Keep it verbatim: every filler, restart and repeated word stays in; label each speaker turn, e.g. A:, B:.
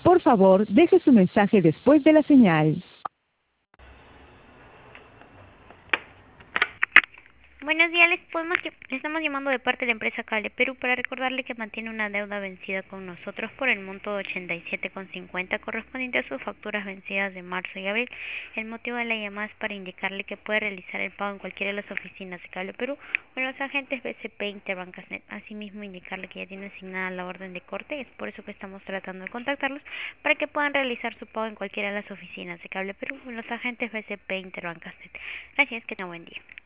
A: Por favor, deje su mensaje después de la señal.
B: Buenos días, les podemos, ll- le estamos llamando de parte de la empresa Cable Perú para recordarle que mantiene una deuda vencida con nosotros por el monto de ochenta y siete con cincuenta correspondiente a sus facturas vencidas de marzo y abril. El motivo de la llamada es para indicarle que puede realizar el pago en cualquiera de las oficinas de Cable Perú o en los agentes B C P Interbancasnet. Asimismo, indicarle que ya tiene asignada la orden de corte, es por eso que estamos tratando de contactarlos para que puedan realizar su pago en cualquiera de las oficinas de Cable Perú o en los agentes B C P Interbancasnet. Gracias, que tenga buen día.